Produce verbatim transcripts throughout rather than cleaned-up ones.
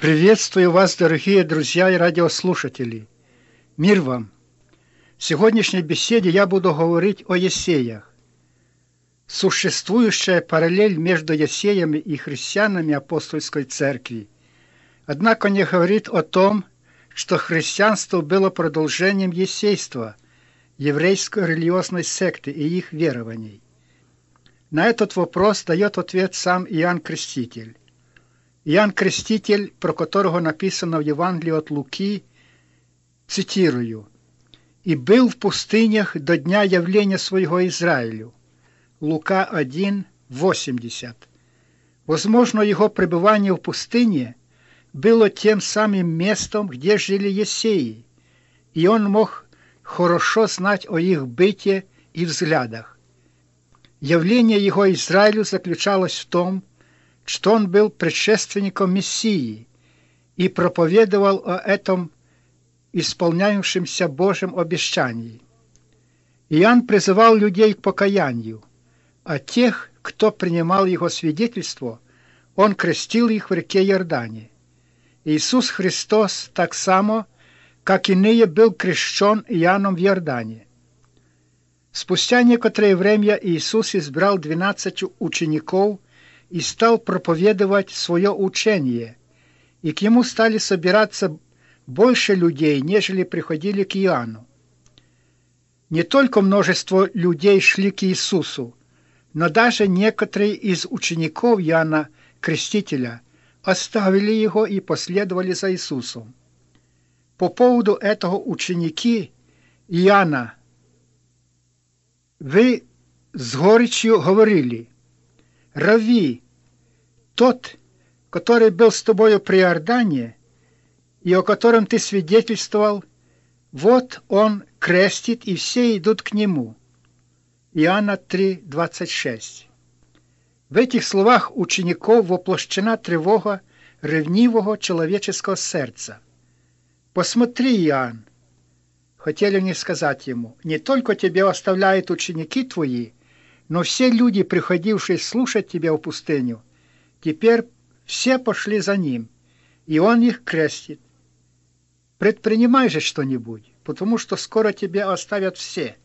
Приветствую вас, дорогие друзья и радиослушатели. Мир вам! В сегодняшней беседе я буду говорить о Есеях. Существующая параллель между Есеями и христианами апостольской церкви, однако не говорит о том, что христианство было продолжением есейства, еврейской религиозной секты и их верований. На этот вопрос дает ответ сам Иоанн Креститель. Иоанн Креститель, про которого написано в Евангелии от Луки, цитирую: «И был в пустынях до дня явления своего Израилю». Лука один, восемьдесят. Возможно, его пребывание в пустыне было тем самым местом, где жили Есеи, и он мог хорошо знать о их быте и взглядах. Явление его Израилю заключалось в том, что он был предшественником Мессии и проповедовал о этом исполняющемся Божьем обещании. Иоанн призывал людей к покаянию, а тех, кто принимал его свидетельство, он крестил их в реке Иордане. Иисус Христос так само, как иные, был крещен Иоанном в Иордане. Спустя некоторое время Иисус избрал двенадцать учеников и стал проповедовать свое учение, и к нему стали собираться больше людей, нежели приходили к Иоанну. Не только множество людей шли к Иисусу, но даже некоторые из учеников Иоанна Крестителя оставили его и последовали за Иисусом. По поводу этого ученики Иоанна: «Вы с горечью говорили: Рави, тот, который был с тобою при Иордане, и о котором ты свидетельствовал, вот он крестит, и все идут к нему». Иоанна три, двадцать шесть. В этих словах учеников воплощена тревога ревнивого человеческого сердца. «Посмотри, Иоанн», хотели они сказать ему, «не только тебя оставляют ученики твои, но все люди, приходившие слушать тебя в пустыню, теперь все пошли за ним, и он их крестит. Предпринимай же что-нибудь, потому что скоро тебя оставят все».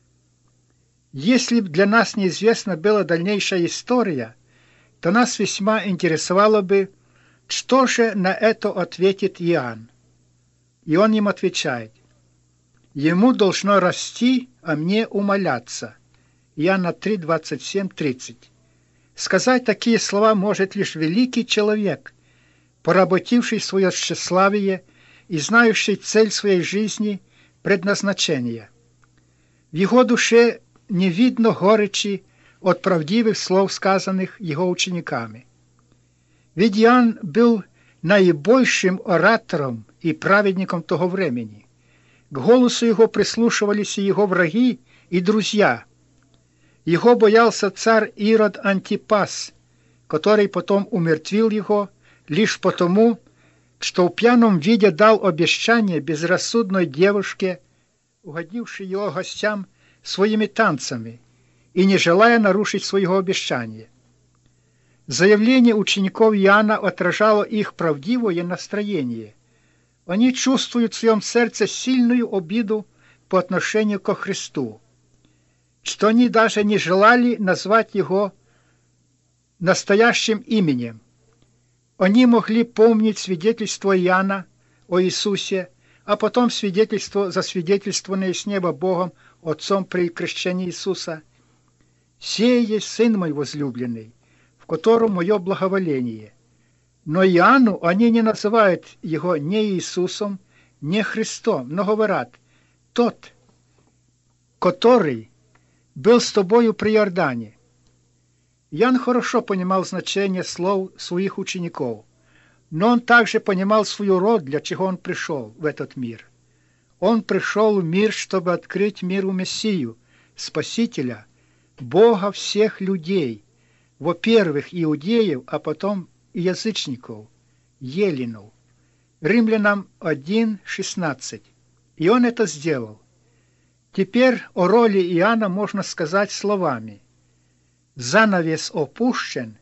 Если бы для нас неизвестна была дальнейшая история, то нас весьма интересовало бы, что же на это ответит Иоанн. И он им отвечает: «Ему должно расти, а мне умаляться». Иоанна три, двадцать семь, тридцать. Сказать такие слова может лишь великий человек, поработивший свое тщеславие и знающий цель своей жизни, предназначение. В его душе не видно горечи от правдивых слов, сказанных его учениками. Ведь Иоанн был наибольшим оратором и праведником того времени. К голосу его прислушивались и его враги, и друзья. Его боялся царь Ирод Антипас, который потом умертвил его лишь потому, что в пьяном виде дал обещание безрассудной девушке, угодившей его гостям своими танцами и не желая нарушить своего обещания. Заявление учеников Иоанна отражало их правдивое настроение. Они чувствуют в своем сердце сильную обиду по отношению ко Христу, что они даже не желали назвать его настоящим именем. Они могли помнить свидетельство Иоанна о Иисусе, а потом свидетельство, засвидетельствованное с неба Богом Отцом при крещении Иисуса: «Сей есть Сын мой возлюбленный, в котором мое благоволение». Но Иоанну они не называют его ни Иисусом, ни Христом, но говорят: «Тот, который был с тобою при Иордане». Иоанн хорошо понимал значение слов своих учеников, но он также понимал свою роль, для чего он пришел в этот мир. Он пришел в мир, чтобы открыть миру Мессию, Спасителя, Бога всех людей, во-первых, иудеев, а потом и язычников, еленов. Римлянам один, шестнадцать. И он это сделал. Теперь о роли Иоанна можно сказать словами: «Занавес опущен,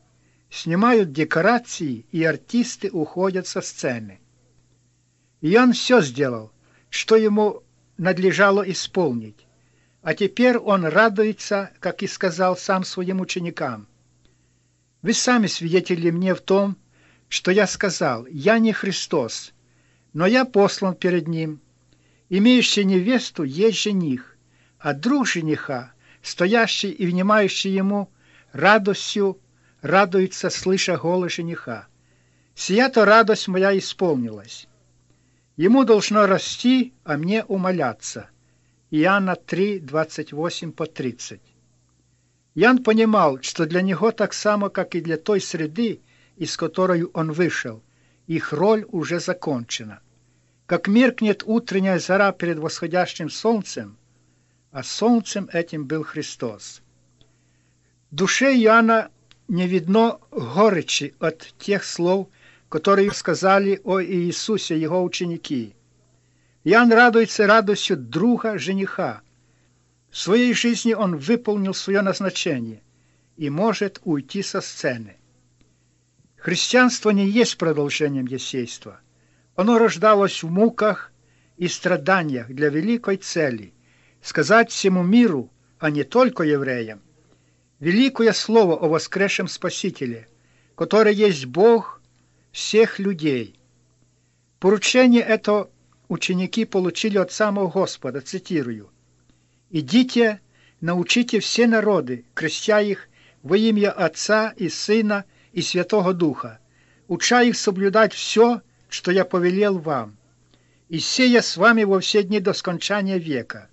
снимают декорации, и артисты уходят со сцены. И он все сделал, что ему надлежало исполнить. А теперь он радуется, как и сказал сам своим ученикам. Вы сами свидетели мне в том, что я сказал: я не Христос, но я послан перед ним. Имеющий невесту есть жених, а друг жениха, стоящий и внимающий ему, радостью радуется, слыша голос жениха. Сия-то радость моя исполнилась. Ему должно расти, а мне умоляться. Иоанна три, двадцать восемь по тридцать. Иоанн понимал, что для него так само, как и для той среды, из которой он вышел, их роль уже закончена. Как меркнет утренняя зара перед восходящим солнцем, а солнцем этим был Христос. В душе Иоанна не видно горечи от тех слов, которые сказали о Иисусе его ученики. Иоанн радуется радостью друга жениха. В своей жизни он выполнил свое назначение и может уйти со сцены. Христианство не есть продолжением есейства. Оно рождалось в муках и страданиях для великой цели – сказать всему миру, а не только евреям, великое слово о воскресшем Спасителе, который есть Бог всех людей. Поручение это ученики получили от самого Господа, цитирую: «Идите, научите все народы, крестя их во имя Отца и Сына и Святого Духа, уча их соблюдать все, что я повелел вам, и сея с вами во все дни до скончания века».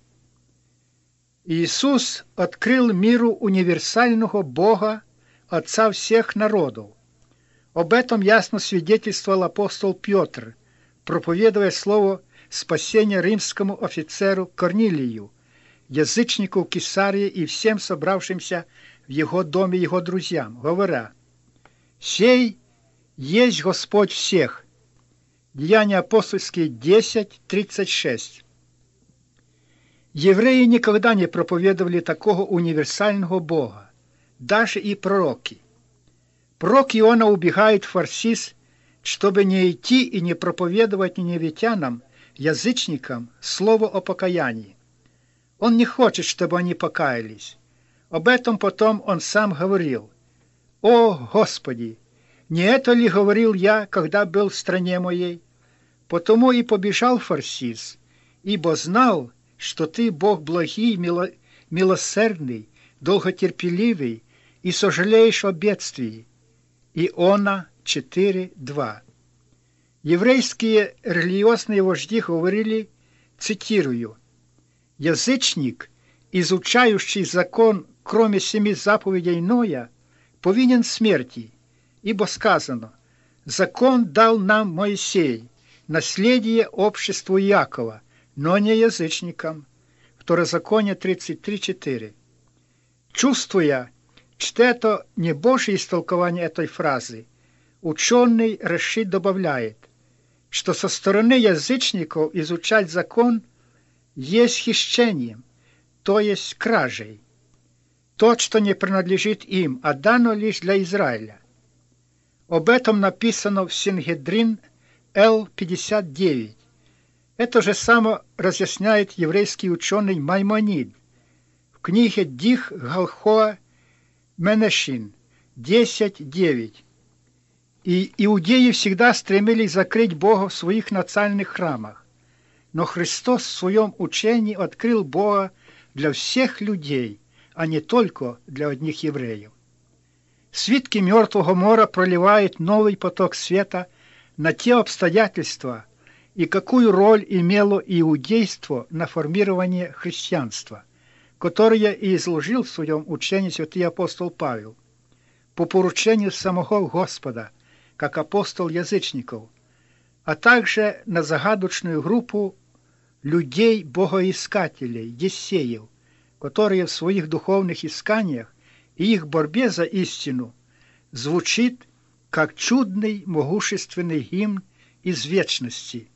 Иисус открыл миру универсального Бога, Отца всех народов. Об этом ясно свидетельствовал апостол Петр, проповедуя слово спасения римскому офицеру Корнилию, язычнику в Кесарии и всем собравшимся в его доме его друзьям, говоря: «Сей есть Господь всех». Деяния апостольские десять, тридцать шесть. Евреи никогда не проповедовали такого универсального Бога, даже и пророки. Пророк Иона убегает в Фарсис, чтобы не идти и не проповедовать ниневитянам, язычникам, слово о покаянии. Он не хочет, чтобы они покаялись. Об этом потом он сам говорил: «О, Господи! Не это ли говорил я, когда был в стране моей? Потому и побежал в Фарсис, ибо знал, что Ты Бог благий, мило, милосердный, долготерпеливый и сожалеешь о бедствии». Иона четыре, два. Еврейские религиозные вожди говорили, цитирую: «Язычник, изучающий закон, кроме семи заповедей Ноя, повинен смерти, ибо сказано: закон дал нам Моисей, наследие обществу Иакова, но не язычникам». Второзаконие тридцать три, четыре. Чувствуя, что это не Божье истолкование этой фразы, ученый Рашид добавляет, что со стороны язычников изучать закон есть хищением, то есть кражей. То, что не принадлежит им, а дано лишь для Израиля. Об этом написано в Синедрин Л пятьдесят девять. Это же само разъясняет еврейский ученый Маймонид в книге Дих Галхоа Менешин десять, девять. И иудеи всегда стремились закрыть Бога в своих национальных храмах. Но Христос в своем учении открыл Бога для всех людей, а не только для одних евреев. Свитки Мертвого моря проливают новый поток света на те обстоятельства и какую роль имело иудейство на формирование христианства, которое и изложил в своем учении святый апостол Павел, по поручению самого Господа, как апостол язычников, а также на загадочную группу людей-богоискателей, ессеев, которые в своих духовных исканиях и их борьбе за истину звучит как чудный могущественный гимн из вечности.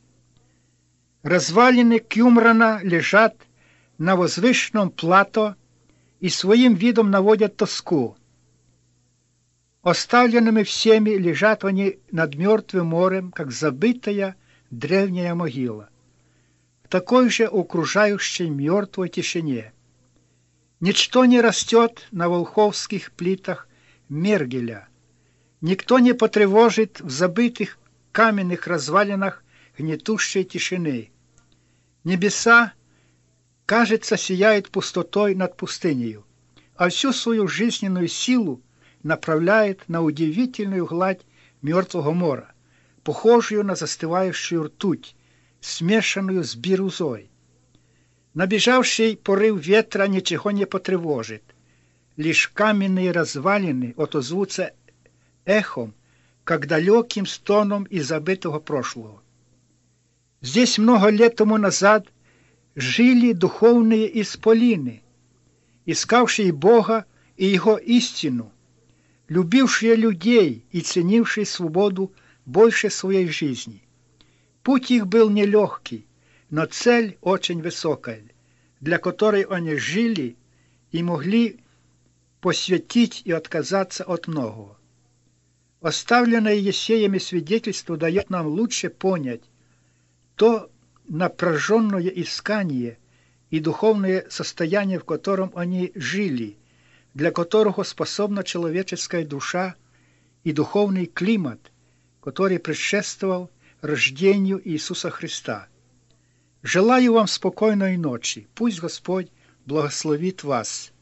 Развалины Кюмрана лежат на возвышенном плато и своим видом наводят тоску. Оставленными всеми лежат они над мертвым морем, как забытая древняя могила, в такой же окружающей мертвой тишине. Ничто не растет на волховских плитах Мергеля, никто не потревожит в забытых каменных развалинах гнетущей тишины. Небеса, кажется, сияют пустотой над пустынею, а всю свою жизненную силу направляет на удивительную гладь Мертвого моря, похожую на застывающую ртуть, смешанную с бирюзой. Набежавший порыв ветра ничего не потревожит, лишь каменные развалины отозвутся эхом, как далеким стоном из забытого прошлого. Здесь много лет тому назад жили духовные исполины, искавшие Бога и Его истину, любившие людей и ценившие свободу больше своей жизни. Путь их был нелегкий, но цель очень высокая, для которой они жили и могли посвятить и отказаться от многого. Оставленное Есеями свидетельство дает нам лучше понять то напряженное искание и духовное состояние, в котором они жили, для которого способна человеческая душа, и духовный климат, который предшествовал рождению Иисуса Христа. Желаю вам спокойной ночи. Пусть Господь благословит вас.